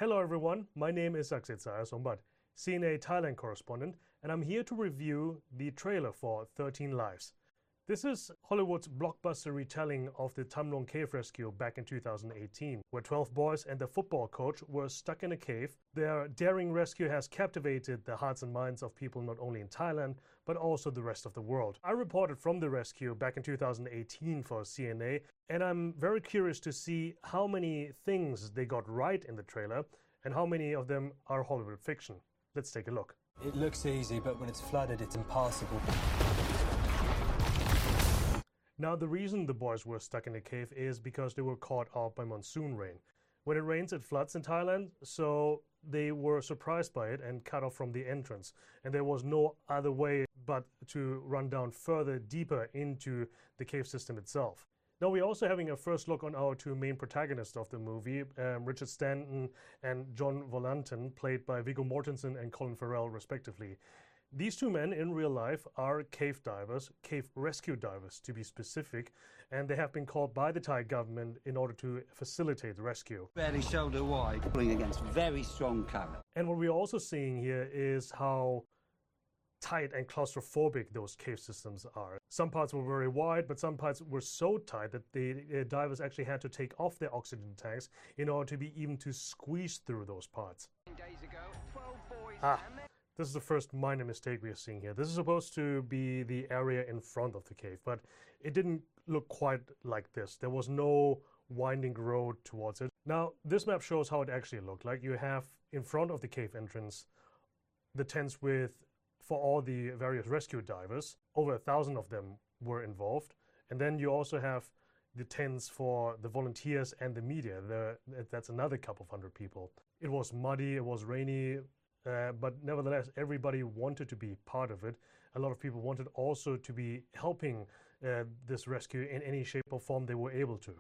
Hello everyone, my name is Saksit Sayasombat, CNA Thailand correspondent, and I'm here to review the trailer for 13 Lives. This is Hollywood's blockbuster retelling of the Tham Luang cave rescue back in 2018, where 12 boys and their football coach were stuck in a cave. Their daring rescue has captivated the hearts and minds of people not only in Thailand, but also the rest of the world. I reported from the rescue back in 2018 for CNA, and I'm very curious to see how many things they got right in the trailer and how many of them are Hollywood fiction. Let's take a look. It looks easy, but when it's flooded, it's impassable. Now, the reason the boys were stuck in the cave is because they were caught out by monsoon rain. When it rains, it floods in Thailand, so they were surprised by it and cut off from the entrance. And there was no other way but to run down further, deeper into the cave system itself. Now, we're also having a first look on our two main protagonists of the movie, Richard Stanton and John Volanten, played by Viggo Mortensen and Colin Farrell, respectively. These two men in real life are cave divers, cave rescue divers to be specific, and they have been called by the Thai government in order to facilitate the rescue. Barely shoulder wide, pulling against very strong current. And what we're also seeing here is how tight and claustrophobic those cave systems are. Some parts were very wide, but some parts were so tight that the divers actually had to take off their oxygen tanks in order to be even to squeeze through those parts. This is the first minor mistake we are seeing here. This is supposed to be the area in front of the cave, but it didn't look quite like this. There was no winding road towards it. Now, this map shows how it actually looked like. You have in front of the cave entrance the tents for all the various rescue divers. Over 1,000 of them were involved. And then you also have the tents for the volunteers and the media. That's another couple of hundred people. It was muddy, it was rainy, but nevertheless, everybody wanted to be part of it. A lot of people wanted also to be helping this rescue in any shape or form they were able to.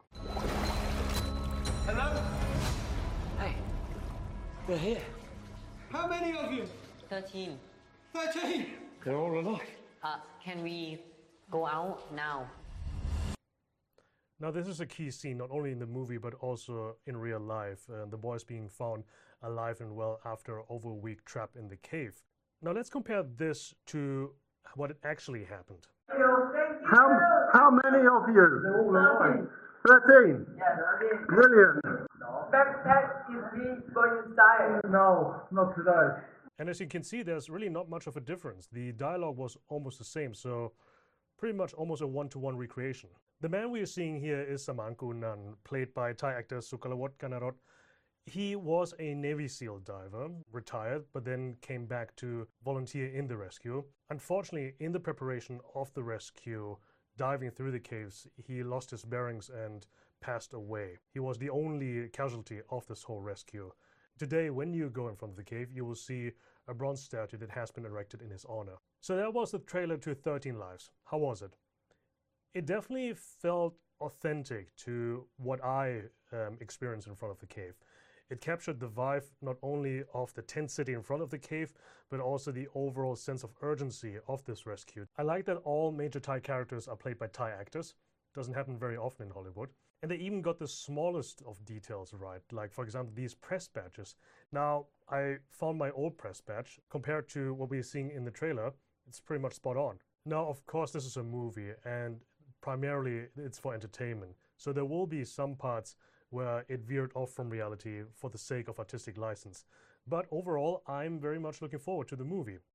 Hello? Hey, They're here. How many of you? 13. 13? They're all alive. Can we go out now? Now, this is a key scene, not only in the movie, but also in real life. The boys being found alive and well after over a week trapped in the cave. Now, let's compare this to what had actually happened. How many of you? They're all alive. 13? Yeah, 13. Brilliant. Backpack is me going inside. No, not today. And as you can see, there's really not much of a difference. The dialogue was almost the same, so pretty much almost a one-to-one recreation. The man we are seeing here is Samanku Nan, played by Thai actor Sukalawat Kanarot. He was a Navy SEAL diver, retired, but then came back to volunteer in the rescue. Unfortunately, in the preparation of the rescue, diving through the caves, he lost his bearings and passed away. He was the only casualty of this whole rescue. Today, when you go in front of the cave, you will see a bronze statue that has been erected in his honor. So that was the trailer to 13 Lives. How was it? It definitely felt authentic to what I experienced in front of the cave. It captured the vibe not only of the tent city in front of the cave, but also the overall sense of urgency of this rescue. I like that all major Thai characters are played by Thai actors. Doesn't happen very often in Hollywood. And they even got the smallest of details right, like, for example, these press badges. Now, I found my old press badge. Compared to what we're seeing in the trailer, it's pretty much spot on. Now, of course, this is a movie, and primarily it's for entertainment. So there will be some parts where it veered off from reality for the sake of artistic license. But overall, I'm very much looking forward to the movie.